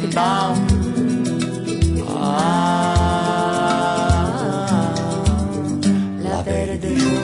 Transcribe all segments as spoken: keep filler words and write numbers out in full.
Tannenbaum. Ah, la belle de jour.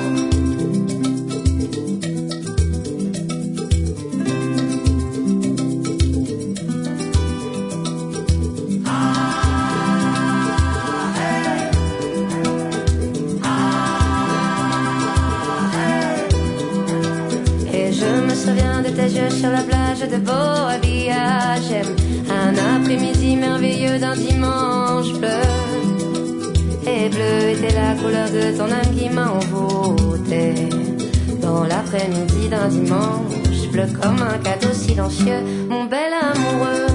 Sur la plage de Boavia, j'aime un après-midi merveilleux d'un dimanche bleu. Et bleu était la couleur de ton âme qui m'a envoûté. Dans l'après-midi d'un dimanche bleu comme un cadeau silencieux, mon bel amoureux,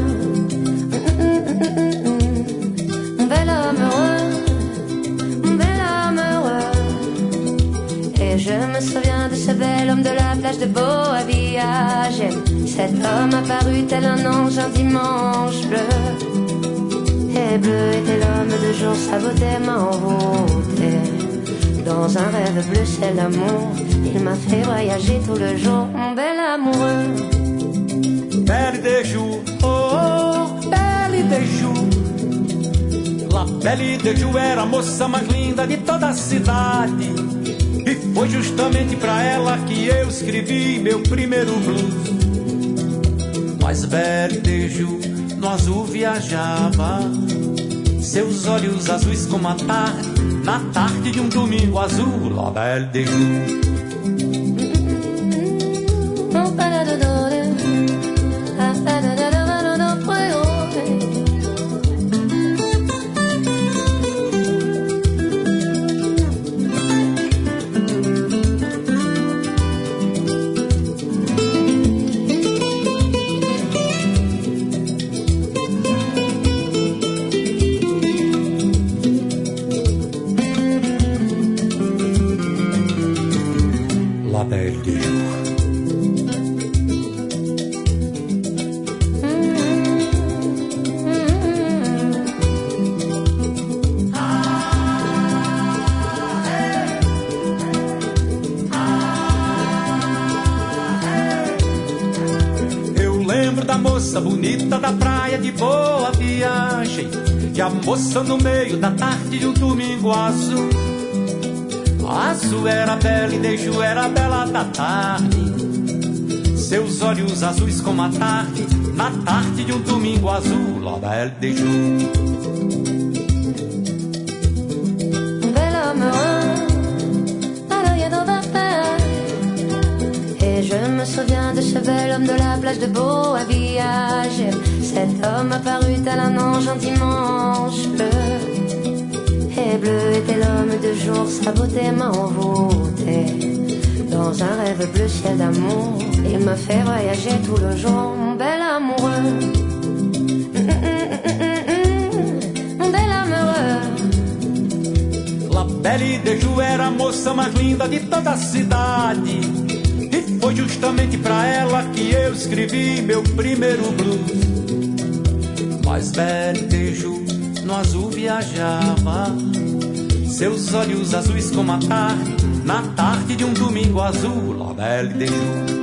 mon bel homme heureux, mon bel homme heureux. Et je me souviens de ce bel homme de la plage de Boavia. J'aime cet homme apparu tel un ange un dimanche bleu. Et bleu était l'homme de jour, sa beauté m'a envoûté. Dans un rêve bleu ciel d'amour, il m'a fait voyager tout le jour, mon bel amoureux. Belle de jour, oh, oh, belle de jour. La Belle de jour era a moça mais linda de toda a cidade. E foi justamente pra ela que eu escrevi meu primeiro blues. Mas Belle de jour no azul viajava, seus olhos azuis como a tarde, na tarde de um domingo azul. La Belle de jour. Bonita da praia de boa viagem, que a moça no meio da tarde de um domingo azul. Azul era bela e de jour era bela da tarde, seus olhos azuis como a tarde, na tarde de um domingo azul. La Belle de jour. Bel homme heureux, alors rien n'en va faire. Et je me souviens de ce bel homme de la plage de Boavia. J'aime cet homme apparu tel un ange un dimanche bleu. Et bleu était l'homme de jour, sa beauté m'a envoûté. Dans un rêve bleu ciel d'amour, il me fait voyager tout le jour, mon bel amoureux. Mon bel amoureux. La Belle de jour era a moça mais linda de toda a cidade. Foi justamente pra ela que eu escrevi meu primeiro blues. Mas Belle de jour no azul viajava, seus olhos azuis como a tarde, na tarde de um domingo azul. La Belle de jour.